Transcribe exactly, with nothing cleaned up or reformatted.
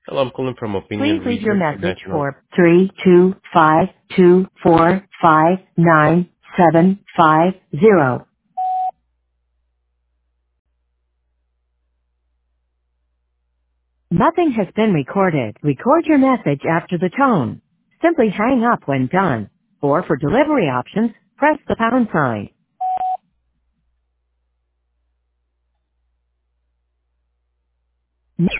Hello, I'm calling from Please Opinion leave your Research message International. for three two five two four five nine seven five zero. Nothing has been recorded. Record your message after the tone. Simply hang up when done. Or for delivery options, press the pound sign.